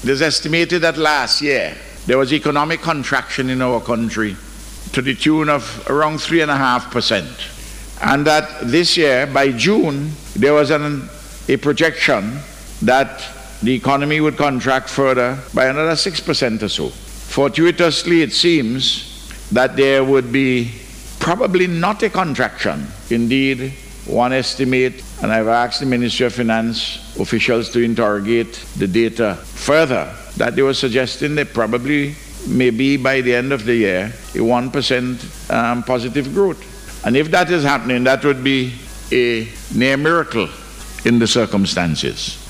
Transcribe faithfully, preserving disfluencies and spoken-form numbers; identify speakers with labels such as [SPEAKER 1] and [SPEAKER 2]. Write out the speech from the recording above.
[SPEAKER 1] It is estimated that last year there was economic contraction in our country to the tune of around three and a half percent. And that this year, by June, there was an, a projection that the economy would contract further by another six percent or so. Fortuitously, it seems that there would be probably not a contraction. Indeed, one estimate, and I've asked the Ministry of Finance officials to interrogate the data further, that they were suggesting that probably maybe by the end of the year, a one percent um, positive growth. And if that is happening, that would be a near miracle in the circumstances.